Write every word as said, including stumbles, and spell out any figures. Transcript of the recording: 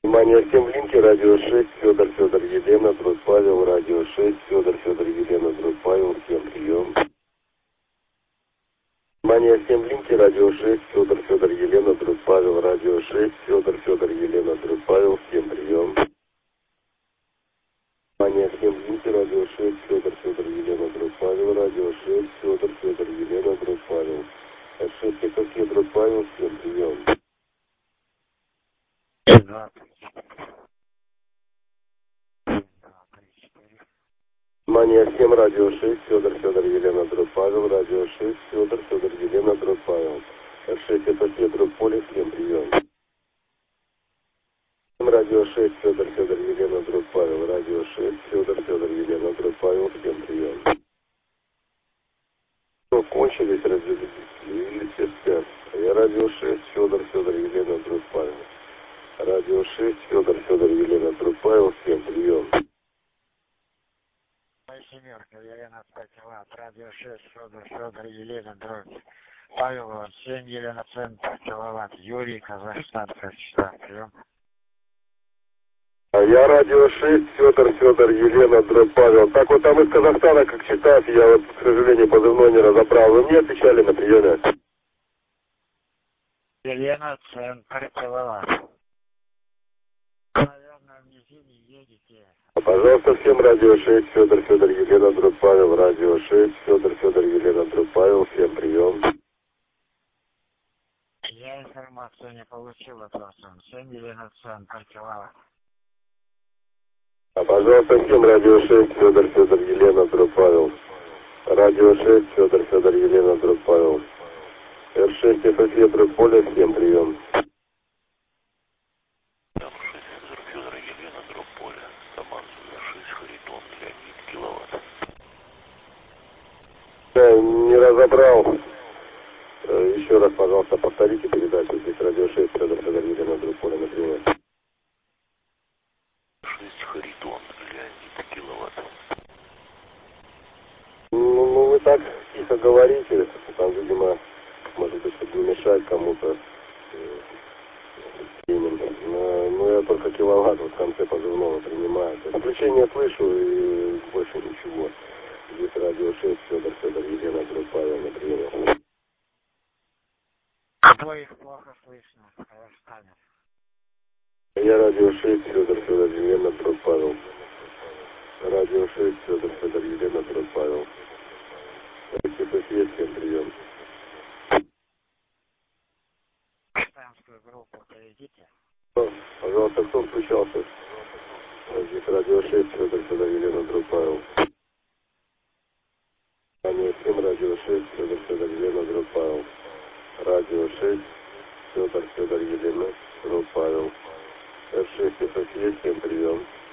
Внимание, всем в линке, радио шесть, Федор, Федор, Елена, Друг Павел, радио шесть, Федор, Федор, Елена, Друг Павел, всем прием. Внимание, всем в линке, радио шесть, Федор, Федор, Елена, Друг Павел, радио шесть, Федор, Федор, Елена, Друг Павел, всем прием. Внимание, всем в линке, радио шесть, Федор, Федор, Елена, Друг Павел, радио шесть, Федор, Федор, Елена, Друг Павел. шесть, какие, Друг Павел, всем прием. два, три, четыре. Внимание, всем радио шесть, Федор, Федор, Елена, Друг Павел, радио шесть, Федор, Федор, Елена, Друг Павел. шесть, это Петр, Поле, всем прием. Радио шесть, Федор, Федор, Елена, Друг Павел, радио шесть, Федор, Федор, Елена, Друг Павел, всем прием. Ну, кончились разделители, все спят. Я радио шесть, Федор, Федор, Елена, Друг Павел. Радио шесть, Федор, Федор, Елена, Друг Павел, всем прием. Семерка, Елена, пять киловатт, радио шесть, Федор, Федор, Елена, Друг Павел, семь, Елена, центр, киловатт, Юрий, Казахстан, Казахстан, прием. Я радио шесть, Федор, Федор, Елена, Друг Павел. Так вот там из Казахстана, как читать, я вот, к сожалению, позывной не разобрал. Вы мне отвечали на приеме? Елена, центр, киловатт. Наверное, в низине едете. Пожалуйста, всем радио шесть, Федор, Федор, Елена, Друг Павел, радио шесть, Федор, Федор, Елена, Друг Павел, всем прием. Я информацию не получил вопросом. семь, Елена, центр, киловатт. А, пожалуйста, всем радио шесть, Федор, Федор, Елена, Друг Павел. Радио шесть, Федор, Федор, Елена, Друг Павел. эр шесть, эф эс, Друг Поле, всем прием. Федор, Елена, Друг Поле, Саман шесть, Харитон, Леонид, киловатт. Я не разобрал. Еще раз, пожалуйста, повторите передачу. Здесь радио шесть, Федор, Федор, Елена, Друг Поле, например. шесть, Харитон, Леонид, киловатт. Ну, ну, вы так тихо говорите, там, видимо, может быть, чтобы не мешать кому-то. Но, ну, я только киловатт вот в конце позывного принимаю. Включение слышу и больше ничего. Здесь радио шесть, Федор, Федор, Елена, Друг Павел, например. Двоих плохо слышно в Казахстане. Я радио шесть, Федор, Федор, Елена, Друг Павел. Радио шесть, Федор, Федор, Елена, Друг Павел. Есть, всем прием. Казахстанскую группу перейдите. Пожалуйста, кто включался? Здесь радио шесть, Федор, Федор, Елена, Друг Павел. Внимание, всем радио шесть, Федор, Федор, Елена, Друг Павел. Радио шесть, Федор, Федор, Елена, Друг Павел. эр шесть, эф эс, всем прием.